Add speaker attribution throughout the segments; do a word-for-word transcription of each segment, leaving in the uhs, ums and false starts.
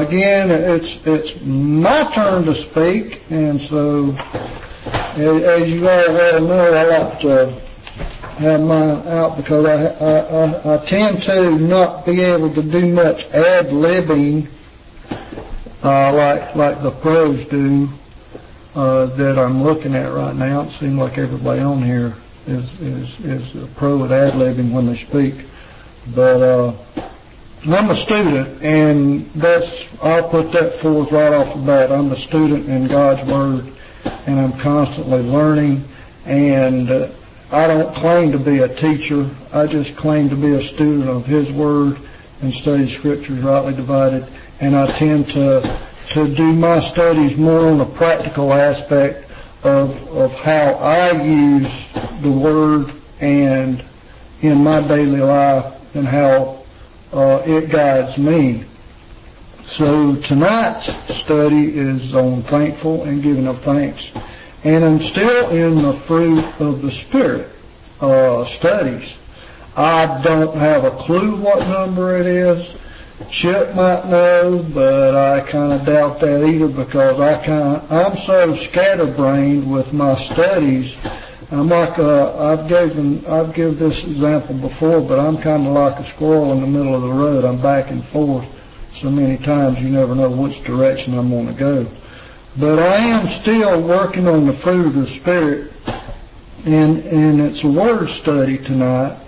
Speaker 1: again, it's it's my turn to speak, and so as, as you all well know, I like to have mine out because I, I, I, I tend to not be able to do much ad-libbing uh, like like the pros do uh, that I'm looking at right now. It seems like everybody on here is is is a pro at ad-libbing when they speak, but uh, I'm a student, and that's I'll put that forth right off the bat. I'm a student in God's Word, and I'm constantly learning, and uh, I don't claim to be a teacher. I just claim to be a student of His Word and study Scriptures rightly divided, and I tend to to do my studies more on the practical aspect of of how I use the Word and in my daily life and how uh, it guides me. So tonight's study is on thankful and giving of thanks, and I'm still in the fruit of the Spirit uh, studies. I don't have a clue what number it is. Chip might know, but I kind of doubt that either because I kind of, I'm so scatterbrained with my studies. I'm like a, I've given I've given this example before, but I'm kind of like a squirrel in the middle of the road. I'm back and forth so many times you never know which direction I'm going to go. But I am still working on the fruit of the Spirit, and and it's a word study tonight.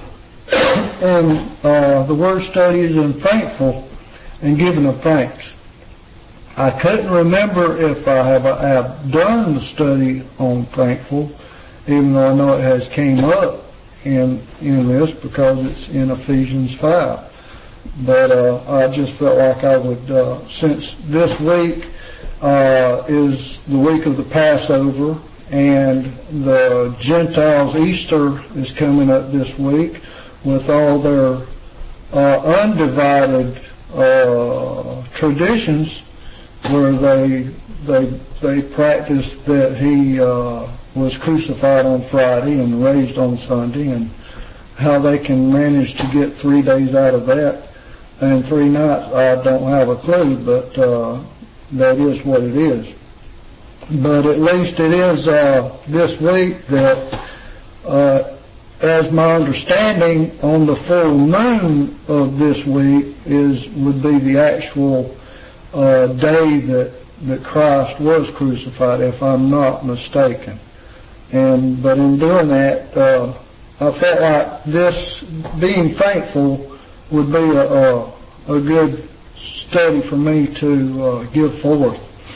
Speaker 1: And uh, the word study is in thankful and giving of thanks. I couldn't remember if I have, I have done the study on thankful, even though I know it has came up in in this because it's in Ephesians five. But uh, I just felt like I would, uh, since this week uh, is the week of the Passover and the Gentiles' Easter is coming up this week with all their uh, undivided uh, traditions where they they they practice that he uh, was crucified on Friday and raised on Sunday, and how they can manage to get three days out of that and three nights, I don't have a clue, but uh, that is what it is. But at least it is uh, this week that, uh, as my understanding, on the full moon of this week is would be the actual uh, day that that Christ was crucified, if I'm not mistaken. And but in doing that, uh, I felt like this being thankful would be a, a, a good study for me to uh, give forth.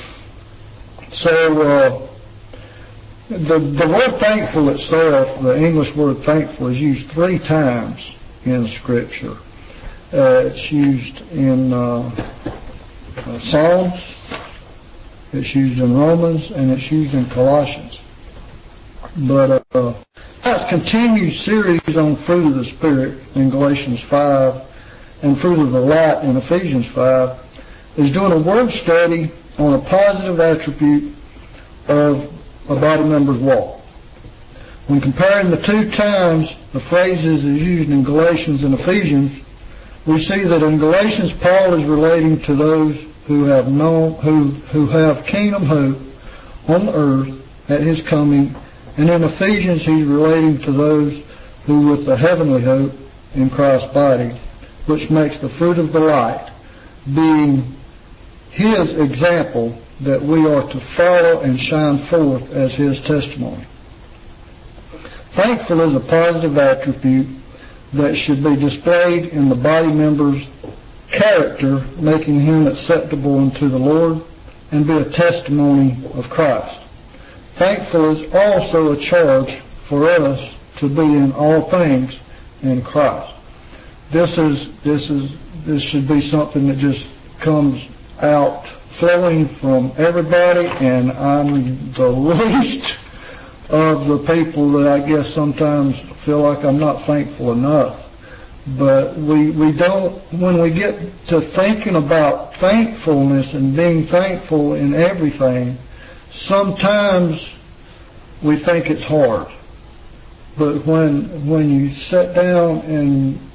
Speaker 1: So uh, the the word thankful itself, the English word thankful, is used three times in Scripture. Uh, it's used in uh, uh, Psalms, it's used in Romans, and it's used in Colossians. But uh, It's a continued series on fruit of the Spirit in Galatians five and fruit of the light in Ephesians five is doing a word study on a positive attribute of a body member's walk. When comparing the two times the phrases is used in Galatians and Ephesians, we see that in Galatians Paul is relating to those who have known, who, who have kingdom hope on earth at his coming, and in Ephesians he's relating to those who with the heavenly hope in Christ's body, which makes the fruit of the light being his example that we are to follow and shine forth as his testimony. Thankful is a positive attribute that should be displayed in the body member's character, making him acceptable unto the Lord and be a testimony of Christ. Thankful is also a charge for us to be in all things in Christ. This is this is this should be something that just comes out flowing from everybody, and I'm the least of the people that I guess sometimes feel like I'm not thankful enough. But we we don't, when we get to thinking about thankfulness and being thankful in everything, sometimes we think it's hard. But when when you sit down and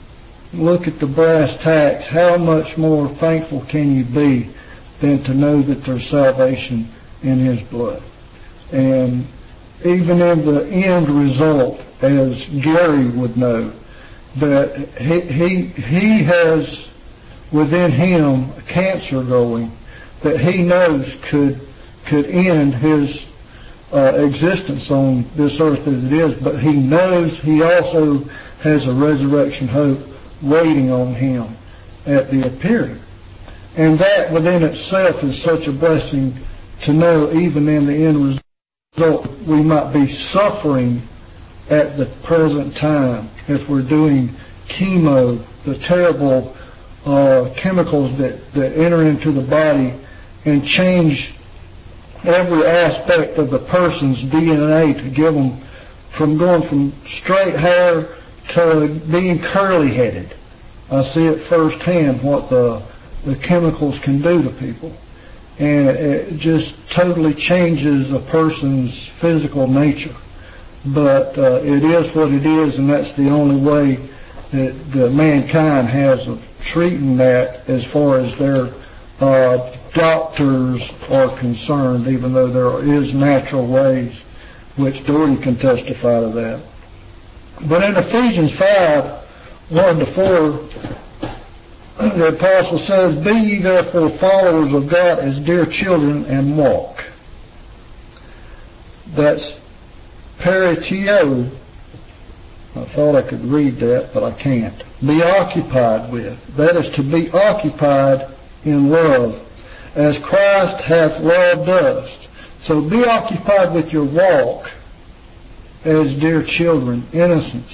Speaker 1: look at the brass tacks, how much more thankful can you be than to know that there's salvation in His blood? And even in the end result, as Gary would know, that he he, he has within him a cancer going that he knows could could end his uh, existence on this earth as it is, but he knows he also has a resurrection hope waiting on him at the appearing. And that within itself is such a blessing to know, even in the end result, we might be suffering at the present time if we're doing chemo, the terrible uh, chemicals that, that enter into the body and change every aspect of the person's D N A to give them from going from straight hair to being curly-headed. I see it firsthand what the, the chemicals can do to people. And it just totally changes a person's physical nature. But uh, it is what it is, and that's the only way that, that mankind has of treating that as far as their uh, doctors are concerned, even though there is natural ways, which Doherty can testify to that. But in Ephesians five, one to four, the apostle says, "Be ye therefore followers of God as dear children, and walk." That's peritio. I thought I could read that, but I can't. Be occupied with. That is to be occupied in love, as Christ hath loved us. So be occupied with your walk as dear children, innocents,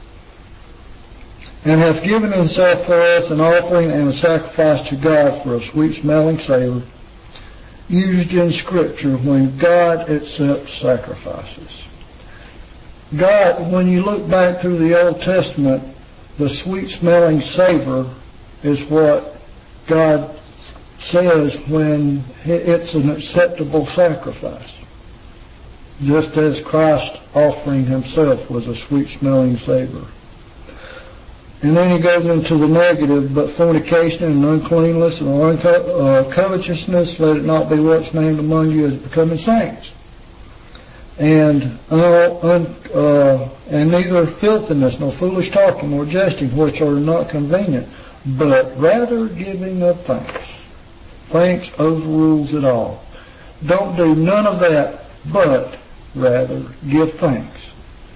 Speaker 1: and hath given himself for us an offering and a sacrifice to God for a sweet-smelling savor, used in Scripture when God accepts sacrifices. God, when you look back through the Old Testament, the sweet-smelling savor is what God says when it's an acceptable sacrifice, just as Christ offering himself was a sweet-smelling savor. And then he goes into the negative, but fornication and uncleanness and unco- uh, covetousness, let it not be what's named among you as becoming saints. And uh, un, uh, and neither filthiness, nor foolish talking, nor jesting, which are not convenient, but rather giving of thanks. Thanks overrules it all. Don't do none of that, but rather give thanks.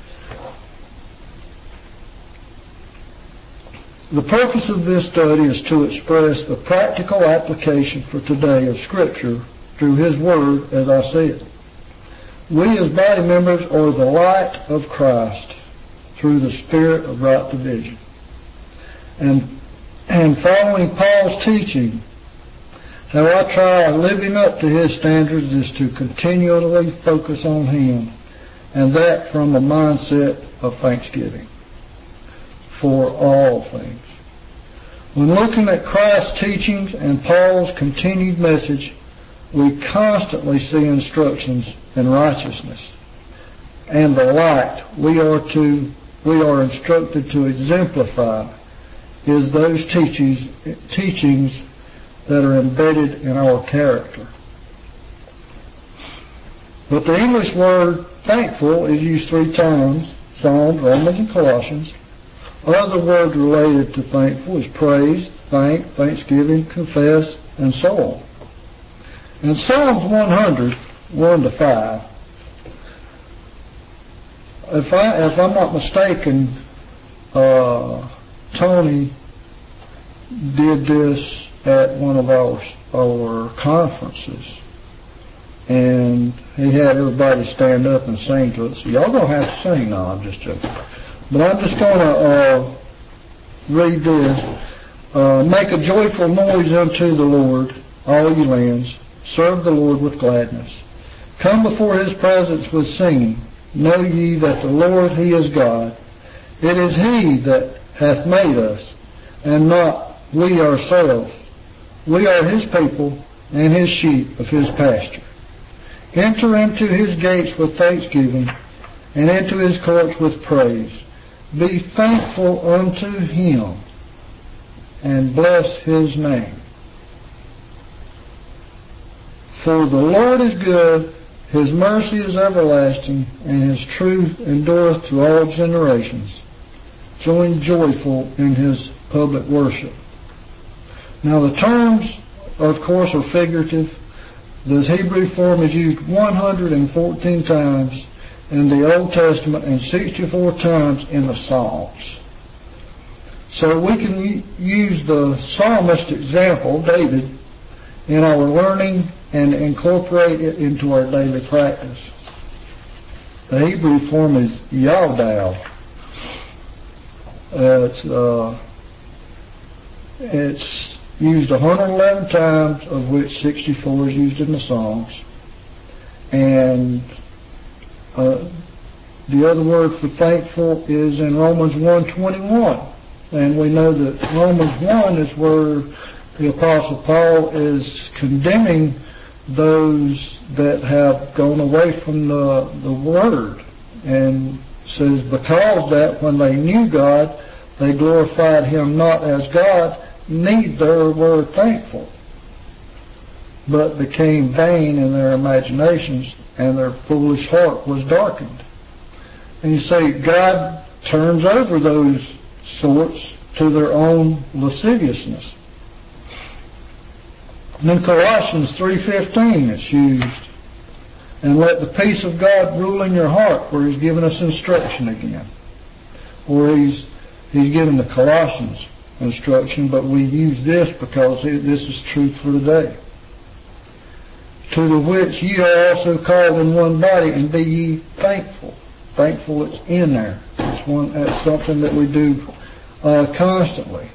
Speaker 1: The purpose of this study is to express the practical application for today of Scripture through His Word, as I said. We as body members are the light of Christ through the spirit of right division. And, and following Paul's teaching, how I try living up to his standards is to continually focus on Him, and that from a mindset of thanksgiving for all things. When looking at Christ's teachings and Paul's continued message, we constantly see instructions in righteousness. And the light we are to we are instructed to exemplify is those teachings teachings that are embedded in our character. But the English word thankful is used three times: Psalms, Romans, and Colossians. Other words related to thankful is praise, thank, thanksgiving, confess, and so on. In Psalms one hundred, one to five, if I if I'm not mistaken, uh, Tony did this at one of our our conferences, and he had everybody stand up and sing to it. So y'all gonna have to sing. No, I'm just joking. But I'm just gonna uh, read this. Uh, Make a joyful noise unto the Lord, all ye lands. Serve the Lord with gladness. Come before His presence with singing. Know ye that the Lord, He is God. It is He that hath made us, and not we ourselves. We are His people, and His sheep of His pasture. Enter into His gates with thanksgiving, and into His courts with praise. Be thankful unto Him, and bless his name. For the Lord is good, his mercy is everlasting, and his truth endureth to all generations. Join joyful in his public worship. Now the terms, of course, are figurative. The Hebrew form is used one hundred fourteen times in the Old Testament and sixty-four times in the Psalms. So we can use the psalmist example, David, in our learning and incorporate it into our daily practice. The Hebrew form is Yaldal. Uh, it's, uh, it's used one hundred eleven times, of which sixty-four is used in the Psalms. And uh, the other word for thankful is in Romans one twenty-one. And we know that Romans one is where the Apostle Paul is condemning those that have gone away from the, the Word, and says, because that when they knew God, they glorified him not as God, neither were thankful, but became vain in their imaginations, and their foolish heart was darkened. And you say God turns over those sorts to their own lasciviousness. And in Colossians three fifteen it's used, and let the peace of God rule in your heart, where he's given us instruction again. Or he's he's given the Colossians instruction, but we use this because this is truth for today. To the which ye are also called in one body, and be ye thankful. Thankful, it's in there. It's one. That's something that we do uh, constantly.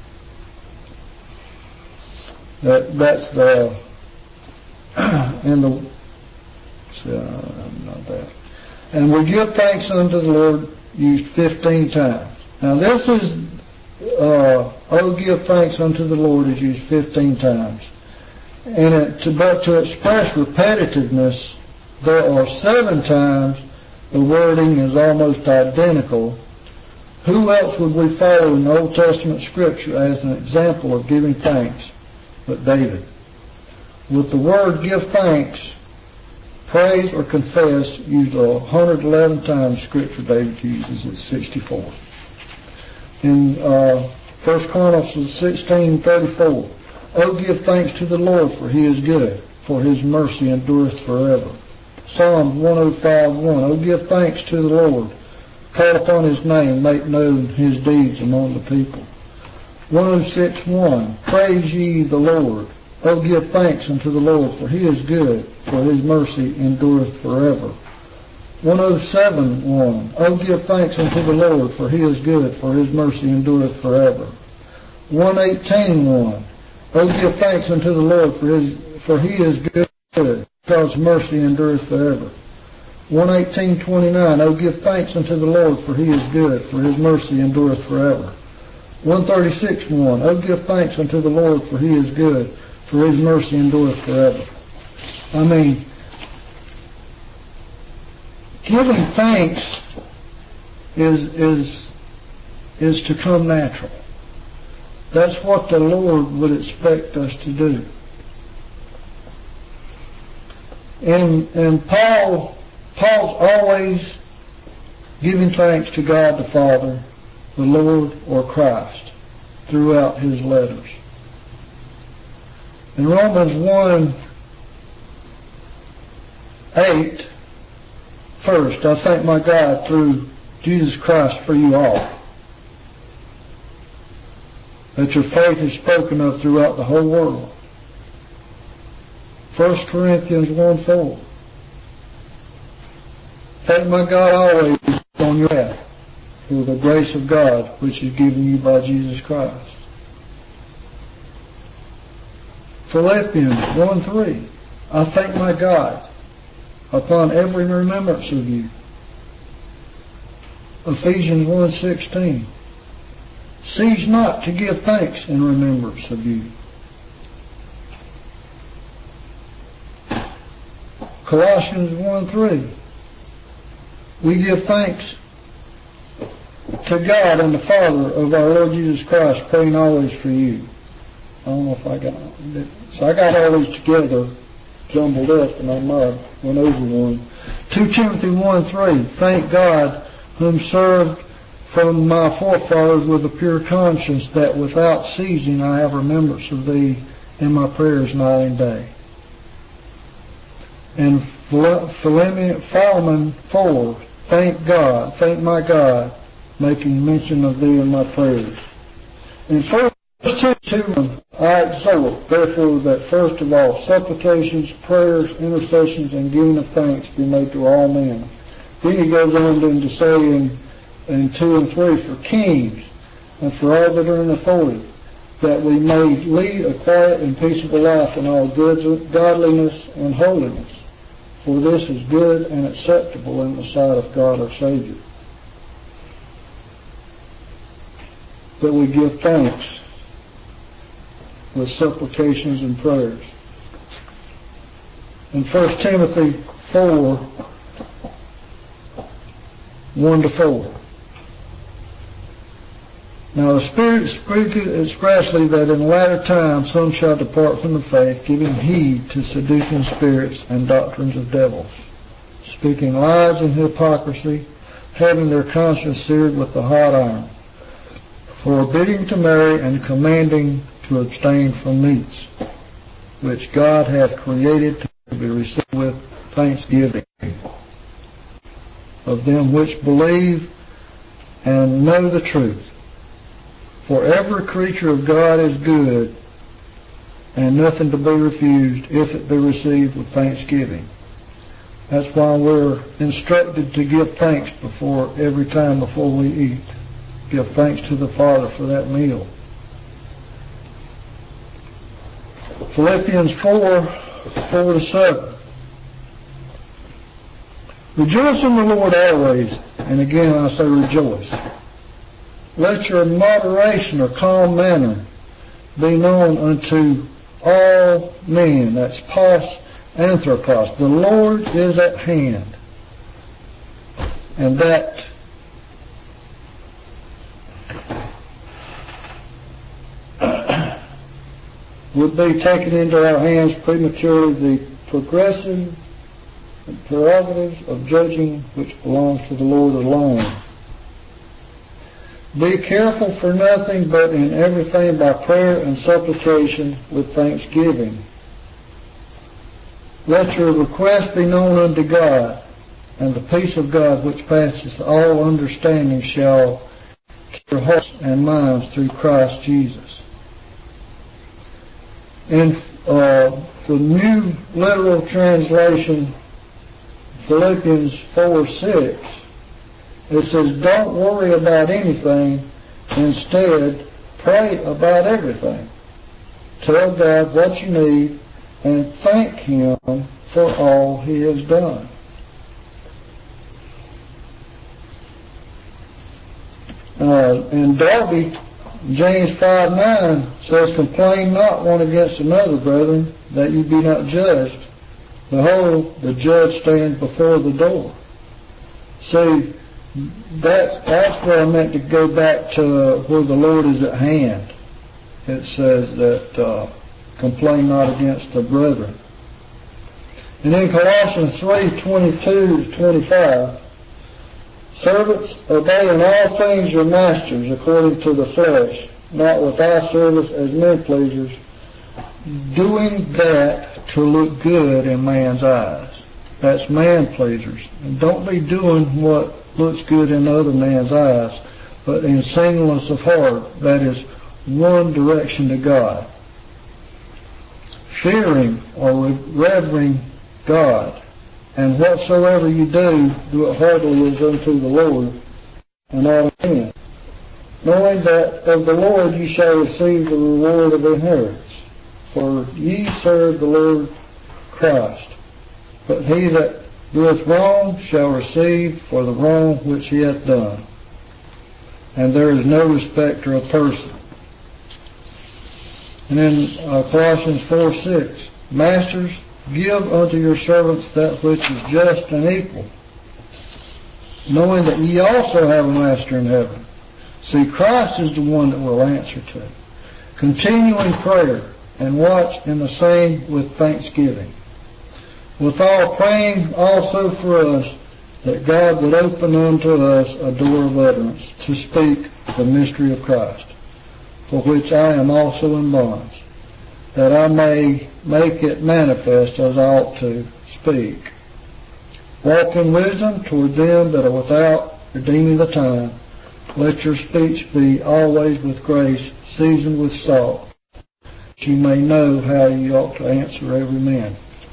Speaker 1: That that's the in the uh, not that. And we give thanks unto the Lord, used fifteen times. Now this is uh, oh, give thanks unto the Lord is used fifteen times. And it, to, but to express repetitiveness, there are seven times the wording is almost identical. Who else would we follow in the Old Testament Scripture as an example of giving thanks but David? With the word give thanks, praise, or confess used one hundred eleven times, Scripture David uses it sixty-four. In uh, First Chronicles sixteen thirty-four, oh, give thanks to the Lord, for he is good, for his mercy endureth forever. Psalm one oh five one, oh, give thanks to the Lord, call upon his name, make known his deeds among the people. one oh six one, praise ye the Lord, oh, give thanks unto the Lord, for he is good, for his mercy endureth forever. one oh seven one, oh, give thanks unto the Lord, for he is good, for his mercy endureth forever. one eighteen one, oh, give thanks unto the Lord, for his for he is good, because mercy endureth forever. one eighteen twenty-nine, oh, give thanks unto the Lord, for he is good, for his mercy endureth forever. one thirty-six one, oh, give thanks unto the Lord, for he is good, for his mercy endureth forever. I mean, giving thanks is is is to come natural. That's what the Lord would expect us to do. And and Paul Paul's always giving thanks to God the Father, the Lord, or Christ throughout his letters. In Romans one eight, first, I thank my God through Jesus Christ for you all, that your faith is spoken of throughout the whole world. First Corinthians one four, thank my God always on your behalf for the grace of God which is given you by Jesus Christ. Philippians one three, I thank my God upon every remembrance of you. Ephesians one sixteen, cease not to give thanks in remembrance of you. Colossians one three, we give thanks to God and the Father of our Lord Jesus Christ, praying always for you. I don't know if I got it. So I got all these together, jumbled up, and I might have went over one. Second Timothy one three, thank God, whom served from my forefathers with a pure conscience, that without ceasing I have remembrance of thee in my prayers night and day. And Philemon four, thank God, thank my God, making mention of thee in my prayers. In First Timothy, I exhort, therefore, that first of all supplications, prayers, intercessions, and giving of thanks be made to all men. Then he goes on then to say in, in two and three, for kings and for all that are in authority, that we may lead a quiet and peaceable life in all good, godliness and holiness. For this is good and acceptable in the sight of God our Savior. That we give thanks with supplications and prayers. In First Timothy four, one to four. Now the Spirit speaketh expressly that in latter times some shall depart from the faith, giving heed to seducing spirits and doctrines of devils, speaking lies and hypocrisy, having their conscience seared with the hot iron, forbidding to marry and commanding to abstain from meats, which God hath created to be received with thanksgiving of them which believe and know the truth. For every creature of God is good, and nothing to be refused if it be received with thanksgiving. That's why we're instructed to give thanks before every time before we eat. Give thanks to the Father for that meal. Philippians four, four to seven. Rejoice in the Lord always, and again I say rejoice. Let your moderation or calm manner be known unto all men. That's pos anthropos. The Lord is at hand. And that would be taken into our hands prematurely the progressive prerogatives of judging which belongs to the Lord alone. Be careful for nothing, but in everything by prayer and supplication with thanksgiving. Let your request be known unto God, and the peace of God which passeth all understanding shall keep your hearts and minds through Christ Jesus. In uh, the New Literal Translation, Philippians four six, it says, don't worry about anything. Instead, pray about everything. Tell God what you need and thank Him for all He has done. Uh, in Darby, James five nine says, complain not one against another, brethren, that you be not judged. Behold, the judge stands before the door. See, That's, that's where I meant to go back to where the Lord is at hand. It says that uh, complain not against the brethren. And in Colossians three twenty-two to twenty-five, servants, obey in all things your masters according to the flesh, not with eye service as men pleasers, doing that to look good in man's eyes. That's man pleasers. And don't be doing what looks good in other man's eyes, but in singleness of heart, that is one direction to God. Fearing or revering God, and whatsoever you do, do it heartily as unto the Lord, and not of men. Knowing that of the Lord ye shall receive the reward of inheritance, for ye serve the Lord Christ. But he that doeth wrong shall receive for the wrong which he hath done. And there is no respecter of person. And in uh, Colossians four six, masters, give unto your servants that which is just and equal, knowing that ye also have a master in heaven. See, Christ is the one that we'll answer to. Continue in prayer and watch in the same with thanksgiving. Withal praying also for us, that God would open unto us a door of utterance to speak the mystery of Christ, for which I am also in bonds, that I may make it manifest as I ought to speak. Walk in wisdom toward them that are without, redeeming the time. Let your speech be always with grace, seasoned with salt, that you may know how you ought to answer every man.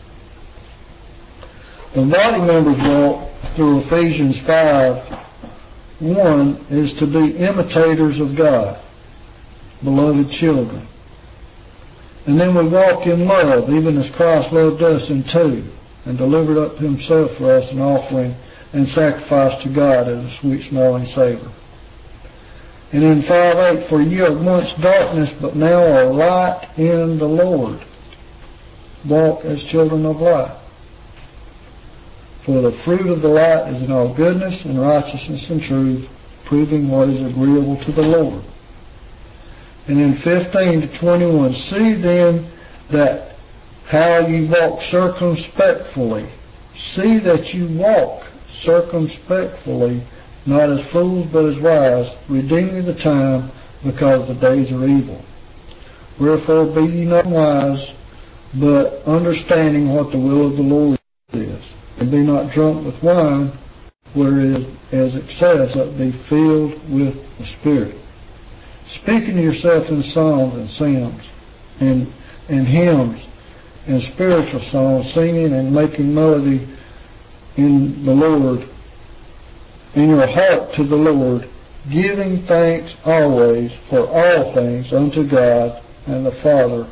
Speaker 1: The body members walk through Ephesians five one is to be imitators of God, beloved children. And then we walk in love, even as Christ loved us in two, and delivered up himself for us an offering and sacrifice to God as a sweet smelling savor. And in five eight, for ye are once darkness, but now are light in the Lord. Walk as children of light. For the fruit of the light is in all goodness and righteousness and truth, proving what is agreeable to the Lord. And in fifteen to twenty-one, see then that how you walk circumspectly. See that you walk circumspectly, not as fools but as wise, redeeming the time, because the days are evil. Wherefore be ye not wise, but understanding what the will of the Lord is. And be not drunk with wine, wherein is excess, but be filled with the Spirit. Speaking to yourself in psalms and psalms, and, and hymns, and spiritual songs, singing and making melody in the Lord, in your heart to the Lord, giving thanks always for all things unto God and the Father,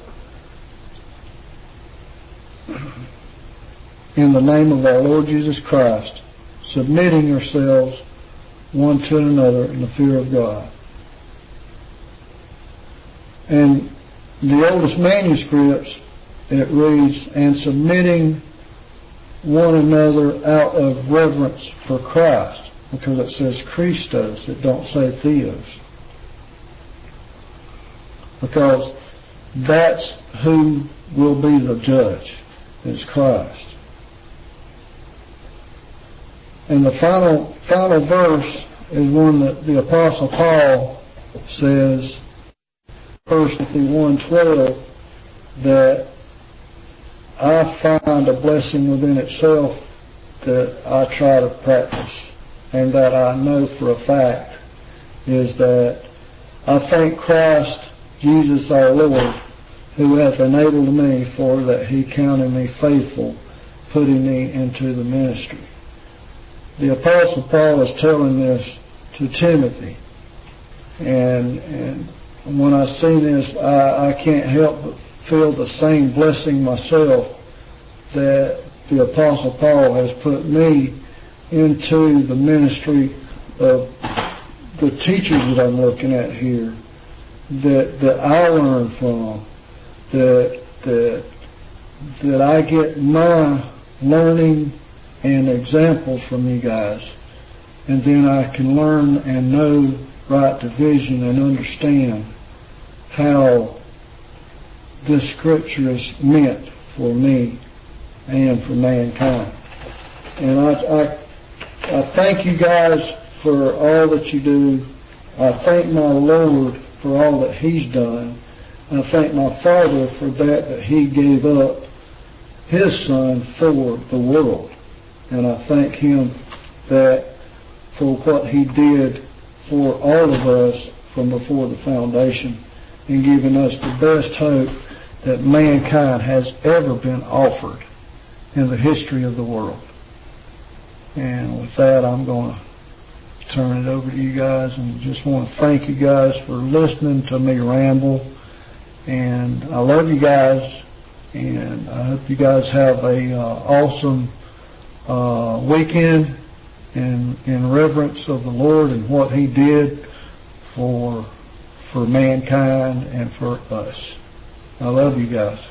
Speaker 1: in the name of our Lord Jesus Christ, submitting yourselves one to another in the fear of God. And the oldest manuscripts, it reads, and submitting one another out of reverence for Christ, because it says Christos, it don't say Theos. Because that's who will be the judge, is Christ. And the final final verse is one that the Apostle Paul says, First Timothy one twelve, that I find a blessing within itself that I try to practice, and that I know for a fact is that I thank Christ Jesus our Lord, who hath enabled me, for that he counted me faithful, putting me into the ministry. The Apostle Paul is telling this to Timothy, and and when I see this, I, I can't help but feel the same blessing myself that the Apostle Paul has put me into the ministry of the teachers that I'm looking at here, that that I learn from, that that that I get my learning and examples from you guys, and then I can learn and know right division and understand how this scripture is meant for me and for mankind. And I, I, I thank you guys for all that you do. I thank my Lord for all that he's done. And I thank my Father for that, that he gave up his Son for the world. And I thank him that for what he did for all of us from before the foundation, and giving us the best hope that mankind has ever been offered in the history of the world. And with that, I'm going to turn it over to you guys, and just want to thank you guys for listening to me ramble. And I love you guys, and I hope you guys have a uh, awesome uh, weekend in in reverence of the Lord and what he did for for mankind and for us. I love you guys.